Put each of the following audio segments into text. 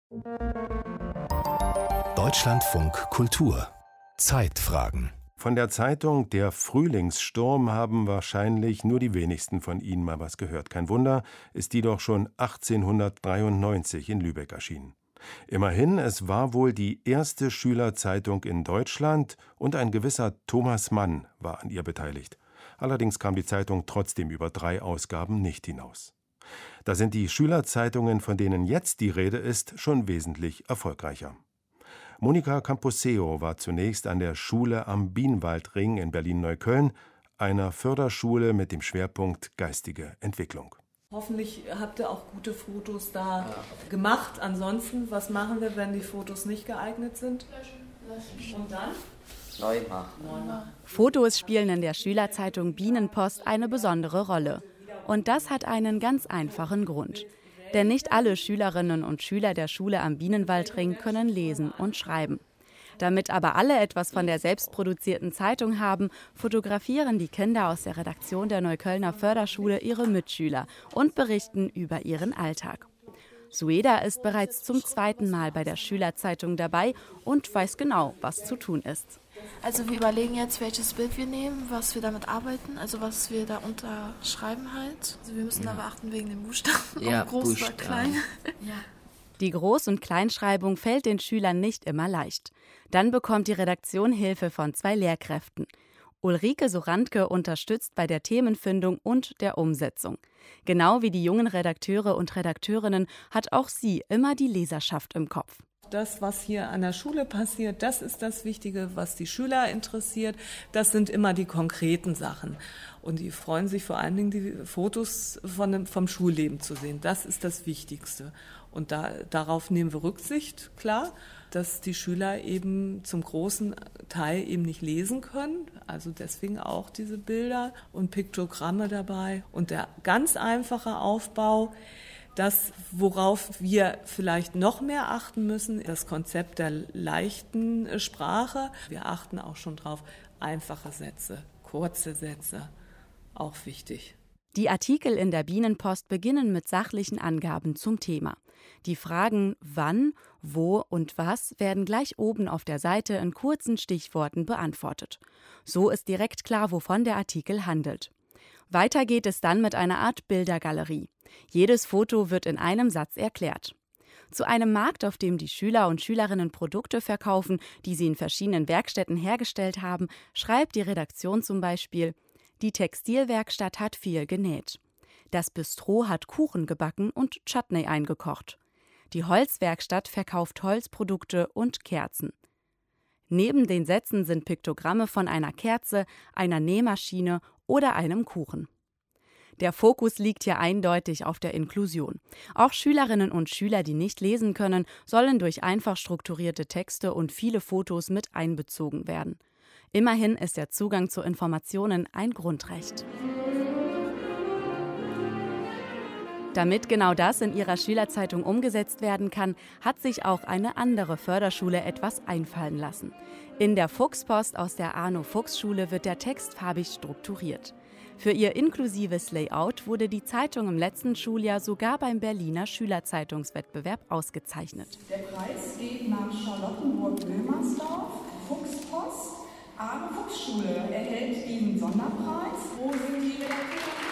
Deutschlandfunk Kultur Zeitfragen. Von der Zeitung Der Frühlingssturm haben wahrscheinlich nur die wenigsten von Ihnen mal was gehört. Kein Wunder, ist die doch schon 1893 in Lübeck erschienen. Immerhin, es war wohl die erste Schülerzeitung in Deutschland und ein gewisser Thomas Mann war an ihr beteiligt. Allerdings kam die Zeitung trotzdem über 3 Ausgaben nicht hinaus. Da sind die Schülerzeitungen, von denen jetzt die Rede ist, schon wesentlich erfolgreicher. Monika Camposeo war zunächst an der Schule am Bienenwaldring in Berlin-Neukölln, einer Förderschule mit dem Schwerpunkt geistige Entwicklung. Hoffentlich habt ihr auch gute Fotos da gemacht. Ansonsten, was machen wir, wenn die Fotos nicht geeignet sind? Löschen. Und dann? Neu machen. Fotos spielen in der Schülerzeitung Bienenpost eine besondere Rolle. Und das hat einen ganz einfachen Grund. Denn nicht alle Schülerinnen und Schüler der Schule am Bienenwaldring können lesen und schreiben. Damit aber alle etwas von der selbstproduzierten Zeitung haben, fotografieren die Kinder aus der Redaktion der Neuköllner Förderschule ihre Mitschüler und berichten über ihren Alltag. Sueda ist bereits zum 2. Mal bei der Schülerzeitung dabei und weiß genau, was zu tun ist. Also wir überlegen jetzt, welches Bild wir nehmen, was wir damit arbeiten, also was wir da unterschreiben halt. Also wir müssen da beachten wegen den Buchstaben, Ja, ob groß oder klein. Ja. Die Groß- und Kleinschreibung fällt den Schülern nicht immer leicht. Dann bekommt die Redaktion Hilfe von 2 Lehrkräften. Ulrike Sorantke unterstützt bei der Themenfindung und der Umsetzung. Genau wie die jungen Redakteure und Redakteurinnen hat auch sie immer die Leserschaft im Kopf. Das, was hier an der Schule passiert, das ist das Wichtige, was die Schüler interessiert. Das sind immer die konkreten Sachen. Und die freuen sich vor allen Dingen, die Fotos vom Schulleben zu sehen. Das ist das Wichtigste. Und darauf nehmen wir Rücksicht, klar, dass die Schüler eben zum großen Teil eben nicht lesen können. Also deswegen auch diese Bilder und Piktogramme dabei. Und der ganz einfache Aufbau, das, worauf wir vielleicht noch mehr achten müssen, das Konzept der leichten Sprache. Wir achten auch schon drauf, einfache Sätze, kurze Sätze, auch wichtig. Die Artikel in der Bienenpost beginnen mit sachlichen Angaben zum Thema. Die Fragen wann, wo und was werden gleich oben auf der Seite in kurzen Stichworten beantwortet. So ist direkt klar, wovon der Artikel handelt. Weiter geht es dann mit einer Art Bildergalerie. Jedes Foto wird in einem Satz erklärt. Zu einem Markt, auf dem die Schüler und Schülerinnen Produkte verkaufen, die sie in verschiedenen Werkstätten hergestellt haben, schreibt die Redaktion zum Beispiel: Die Textilwerkstatt hat viel genäht. Das Bistro hat Kuchen gebacken und Chutney eingekocht. Die Holzwerkstatt verkauft Holzprodukte und Kerzen. Neben den Sätzen sind Piktogramme von einer Kerze, einer Nähmaschine oder einem Kuchen. Der Fokus liegt hier eindeutig auf der Inklusion. Auch Schülerinnen und Schüler, die nicht lesen können, sollen durch einfach strukturierte Texte und viele Fotos mit einbezogen werden. Immerhin ist der Zugang zu Informationen ein Grundrecht. Damit genau das in ihrer Schülerzeitung umgesetzt werden kann, hat sich auch eine andere Förderschule etwas einfallen lassen. In der Fuchspost aus der Arno-Fuchs-Schule wird der Text farbig strukturiert. Für ihr inklusives Layout wurde die Zeitung im letzten Schuljahr sogar beim Berliner Schülerzeitungswettbewerb ausgezeichnet. Der Preis geht nach Charlottenburg-Wilmersdorf, Fuchspost. Arno-Fuchs-Schule erhält diesen Sonderpreis. Wo sind die Redakteure?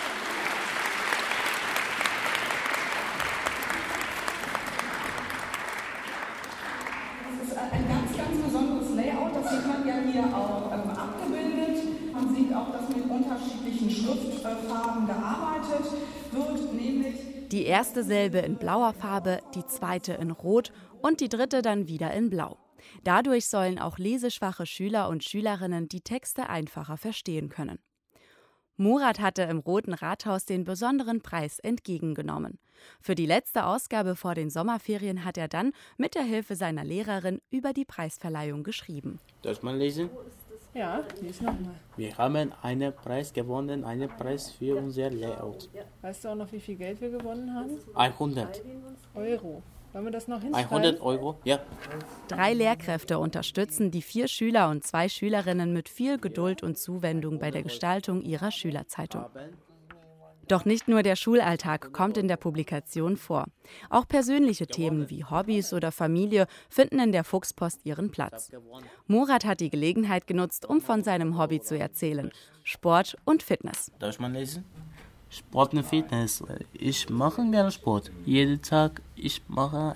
Ein ganz, ganz besonderes Layout, das sieht man ja hier auch abgebildet. Man sieht auch, dass mit unterschiedlichen Schriftfarben gearbeitet wird, nämlich die erste Silbe in blauer Farbe, die zweite in Rot und die dritte dann wieder in Blau. Dadurch sollen auch leseschwache Schüler und Schülerinnen die Texte einfacher verstehen können. Murat hatte im Roten Rathaus den besonderen Preis entgegengenommen. Für die letzte Ausgabe vor den Sommerferien hat er dann mit der Hilfe seiner Lehrerin über die Preisverleihung geschrieben. Darf man lesen? Ja, lies nochmal. Wir haben einen Preis gewonnen, einen Preis für unser Layout. Weißt du auch noch, wie viel Geld wir gewonnen haben? 100 Euro. Wollen wir das noch hinschreiben? 100 Euro, ja. 3 Lehrkräfte unterstützen die 4 Schüler und 2 Schülerinnen mit viel Geduld und Zuwendung bei der Gestaltung ihrer Schülerzeitung. Doch nicht nur der Schulalltag kommt in der Publikation vor. Auch persönliche Themen wie Hobbys oder Familie finden in der Fuchspost ihren Platz. Murat hat die Gelegenheit genutzt, um von seinem Hobby zu erzählen: Sport und Fitness. Darf ich mal lesen? Sport und Fitness. Ich mache gerne Sport. Jeden Tag. Ich mache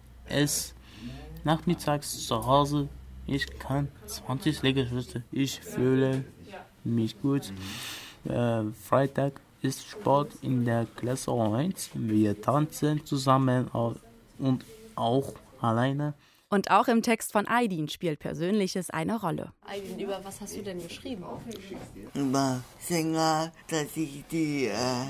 es nachmittags zu Hause. Ich kann 20 Liegestütze. Ich fühle mich gut. Freitag ist Sport in der Klasse 1. Wir tanzen zusammen und auch alleine. Und auch im Text von Aydin spielt Persönliches eine Rolle. Aydin, über was hast du denn geschrieben? Über Sänger, dass ich die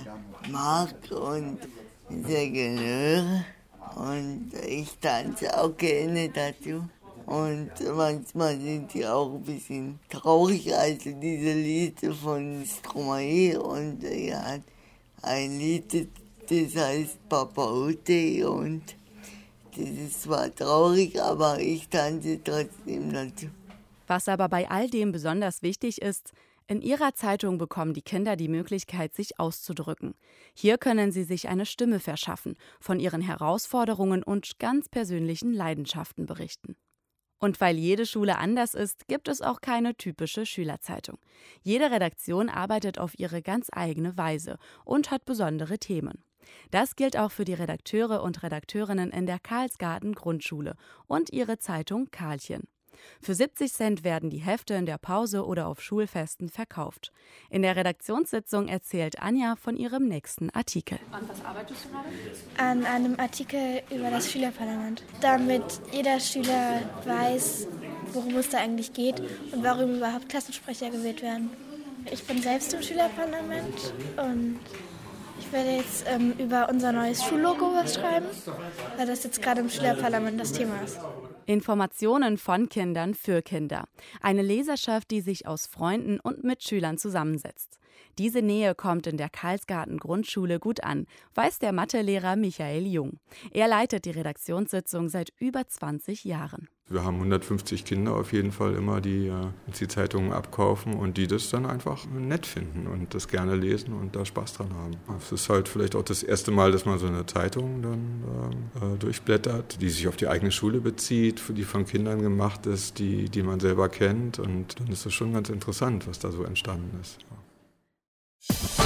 mag und sehr gerne höre. Und ich tanze auch gerne dazu. Und manchmal sind die auch ein bisschen traurig, also diese Lieder von Stromae. Und er hat ein Lied, das heißt Papa Ute, und das ist zwar traurig, aber ich tanze trotzdem dazu. Was aber bei all dem besonders wichtig ist: In ihrer Zeitung bekommen die Kinder die Möglichkeit, sich auszudrücken. Hier können sie sich eine Stimme verschaffen, von ihren Herausforderungen und ganz persönlichen Leidenschaften berichten. Und weil jede Schule anders ist, gibt es auch keine typische Schülerzeitung. Jede Redaktion arbeitet auf ihre ganz eigene Weise und hat besondere Themen. Das gilt auch für die Redakteure und Redakteurinnen in der Karlsgarten Grundschule und ihre Zeitung Karlchen. Für 70 Cent werden die Hefte in der Pause oder auf Schulfesten verkauft. In der Redaktionssitzung erzählt Anja von ihrem nächsten Artikel. An was arbeitest du gerade? An einem Artikel über das Schülerparlament, damit jeder Schüler weiß, worum es da eigentlich geht und warum überhaupt Klassensprecher gewählt werden. Ich bin selbst im Schülerparlament und ich werde jetzt über unser neues Schullogo was schreiben, weil das jetzt gerade im Schülerparlament das Thema ist. Informationen von Kindern für Kinder. Eine Leserschaft, die sich aus Freunden und Mitschülern zusammensetzt. Diese Nähe kommt in der Karlsgarten Grundschule gut an, weiß der Mathelehrer Michael Jung. Er leitet die Redaktionssitzung seit über 20 Jahren. Wir haben 150 Kinder auf jeden Fall immer, die uns die Zeitungen abkaufen und die das dann einfach nett finden und das gerne lesen und da Spaß dran haben. Es ist halt vielleicht auch das erste Mal, dass man so eine Zeitung dann durchblättert, die sich auf die eigene Schule bezieht, die von Kindern gemacht ist, die man selber kennt, und dann ist es schon ganz interessant, was da so entstanden ist.